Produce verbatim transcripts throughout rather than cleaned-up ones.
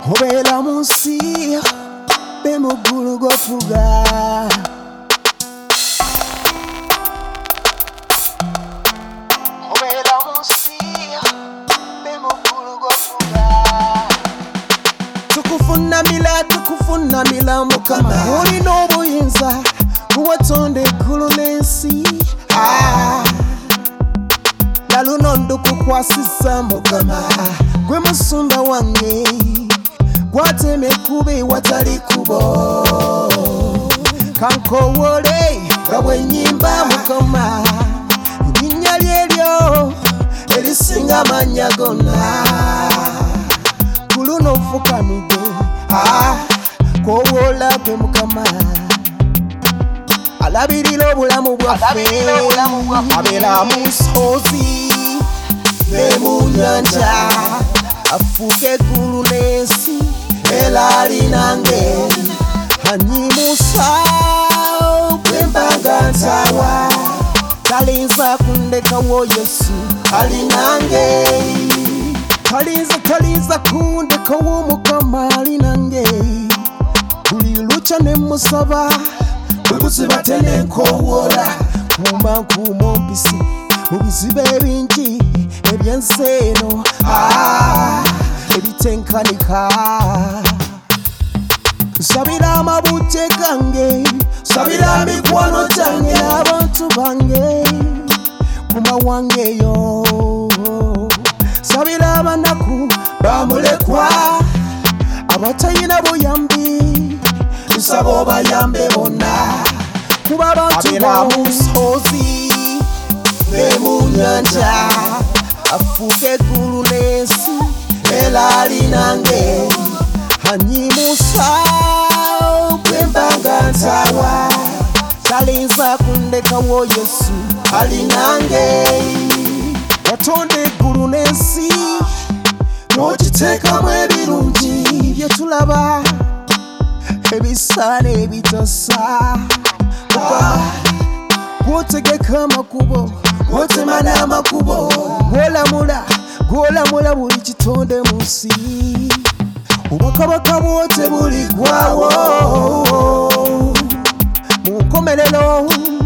Obera munsi bemugulu gofuga Obera munsi bemugulu gofuga Tukufunamila tukufunamila mukama Olina obuyinza kuwatonda eggulu n'ensi ah. Laluno ndukukwasisa mukama gwe musumba wange gwatema ekkubo ewatali kubo kankowole nga bwe nnyimba mukama erinnya lyeryo erisinga amannya gonna ku luno nfukamidde ah, kowoola gwe mukama alabirira obulamu bwaffe abeera mu nsozi ne mu nnyanja afuga eggulu n'ensi era ali nange annyimusa bwembanga nsaawa talinza kundekawo yesu ali nange talinza talinza kundekawo mukama ali nange buli lukya ne musaba bwe buziba tenenkowoola kuuma nkuuma ompisi mu bizibu ebingi ebyensi eno ah, ebitenkanika nsabira amabujje gange nsabira mikwano gyange n'abantu bange ku mawangeyo nsabira abanaku bamulekwa abatalina buyambi nsaba obayambe bonna kuba abantu abeera mu nsozi ne mu nnyanja afuga eggulu n'ensi era ali nange annyimusa bwembanga nsaawa talinza kundekawo yesu ali nange watonda eggulu n'ensi n'okiteekamu ebirungi bye tulaba ebisa n'ebitasa gwotegeka amakubo gwotema n'amakubo gwolamula gwolamula buli kitonde mu nsi obwakabaka bwo tebuligwawo mu nkomerero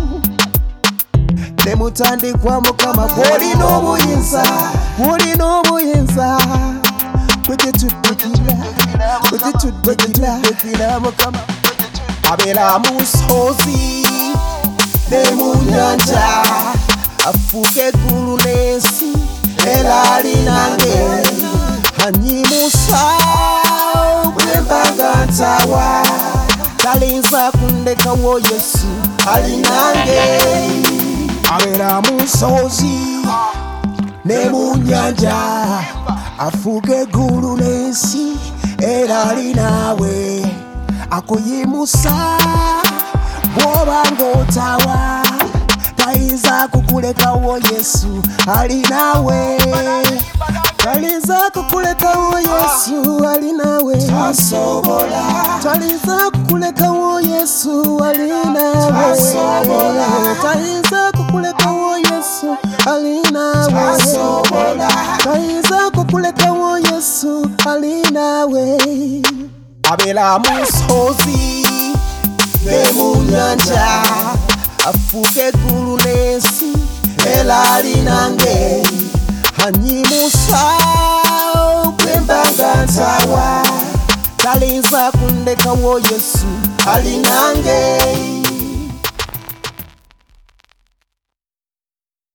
ne mutandikwa mukama gwolina obuyinza gwolina obuyinza bwetetuddukira bwetetuddukira mukama abeera mu nsozi ne mu nnyanja afuga eggulu n'ensi era ali nange annyimusa bwembanga nsaawa talinza kundekawo yesu ali nange abeera mu nsozi ne mu nnyanja afuga eggulu n'ensi era ali naawe akuyimusa bw'obanga otawa tayinza kukulekawo yesu ali naawe talinza kukulekawo yesu ali naawe tasobola talinza kukulekawo yesu ali naawe talinza kukulekawo yesu ali naawe talinza kukulekawo yesu ali naawe abeera mu nsozi ne mu nnyanja afuga eggulu n'ensi era ali nange annyimusa bwembanga nsaawa talinza kundekawo yesu ali nange